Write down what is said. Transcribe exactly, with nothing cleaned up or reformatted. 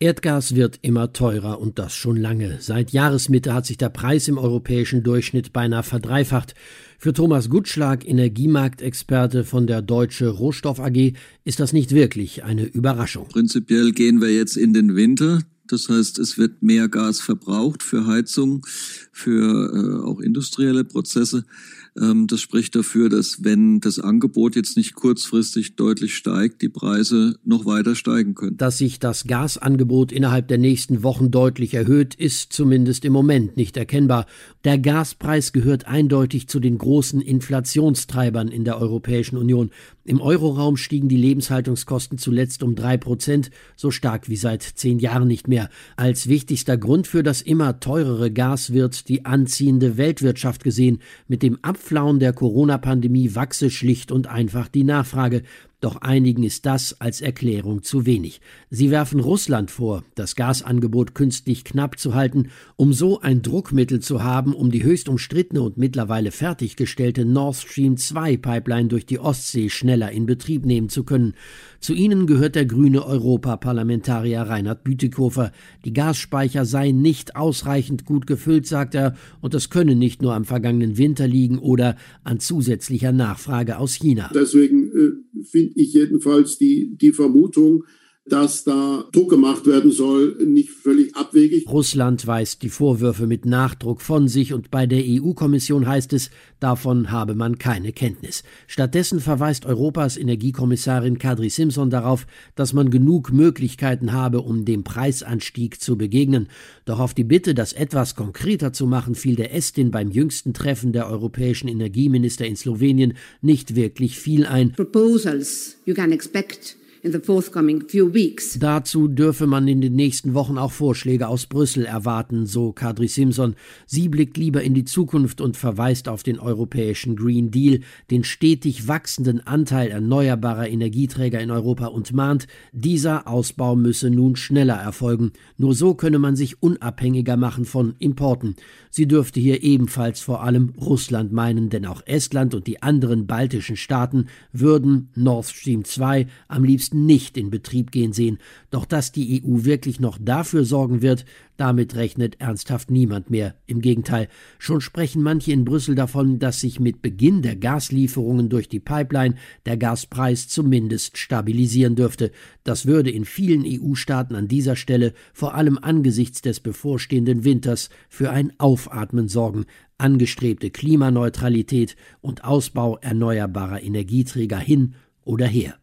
Erdgas wird immer teurer und das schon lange. Seit Jahresmitte hat sich der Preis im europäischen Durchschnitt beinahe verdreifacht. Für Thomas Gutschlag, Energiemarktexperte von der Deutsche Rohstoff A G, ist das nicht wirklich eine Überraschung. Prinzipiell gehen wir jetzt in den Winter. Das heißt, es wird mehr Gas verbraucht für Heizung, für äh, auch industrielle Prozesse. Ähm, das spricht dafür, dass wenn das Angebot jetzt nicht kurzfristig deutlich steigt, die Preise noch weiter steigen können. Dass sich das Gasangebot innerhalb der nächsten Wochen deutlich erhöht, ist zumindest im Moment nicht erkennbar. Der Gaspreis gehört eindeutig zu den großen Inflationstreibern in der Europäischen Union. Im Euroraum stiegen die Lebenshaltungskosten zuletzt um drei Prozent, so stark wie seit zehn Jahren nicht mehr. Als wichtigster Grund für das immer teurere Gas wird die anziehende Weltwirtschaft gesehen. Mit dem Abflauen der Corona-Pandemie wachse schlicht und einfach die Nachfrage. Doch einigen ist das als Erklärung zu wenig. Sie werfen Russland vor, das Gasangebot künstlich knapp zu halten, um so ein Druckmittel zu haben, um die höchst umstrittene und mittlerweile fertiggestellte Nord Stream zwei Pipeline durch die Ostsee schneller in Betrieb nehmen zu können. Zu ihnen gehört der grüne Europaparlamentarier Reinhard Bütikofer. Die Gasspeicher seien nicht ausreichend gut gefüllt, sagt er, und das könne nicht nur am vergangenen Winter liegen oder an zusätzlicher Nachfrage aus China. Deswegen äh, finde ich jedenfalls die, die Vermutung, dass da Druck gemacht werden soll, nicht völlig abwegig. Russland weist die Vorwürfe mit Nachdruck von sich und bei der E U-Kommission heißt es, davon habe man keine Kenntnis. Stattdessen verweist Europas Energiekommissarin Kadri Simson darauf, dass man genug Möglichkeiten habe, um dem Preisanstieg zu begegnen. Doch auf die Bitte, das etwas konkreter zu machen, fiel der Estin beim jüngsten Treffen der europäischen Energieminister in Slowenien nicht wirklich viel ein. Proposals you can expect in the forthcoming few weeks. Dazu dürfe man in den nächsten Wochen auch Vorschläge aus Brüssel erwarten, so Kadri Simson. Sie blickt lieber in die Zukunft und verweist auf den europäischen Green Deal, den stetig wachsenden Anteil erneuerbarer Energieträger in Europa und mahnt, dieser Ausbau müsse nun schneller erfolgen. Nur so könne man sich unabhängiger machen von Importen. Sie dürfte hier ebenfalls vor allem Russland meinen, denn auch Estland und die anderen baltischen Staaten würden Nord Stream zwei am liebsten nicht in Betrieb gehen sehen. Doch dass die E U wirklich noch dafür sorgen wird, damit rechnet ernsthaft niemand mehr. Im Gegenteil, schon sprechen manche in Brüssel davon, dass sich mit Beginn der Gaslieferungen durch die Pipeline der Gaspreis zumindest stabilisieren dürfte. Das würde in vielen E U-Staaten an dieser Stelle, vor allem angesichts des bevorstehenden Winters, für ein Aufatmen sorgen. Angestrebte Klimaneutralität und Ausbau erneuerbarer Energieträger hin oder her.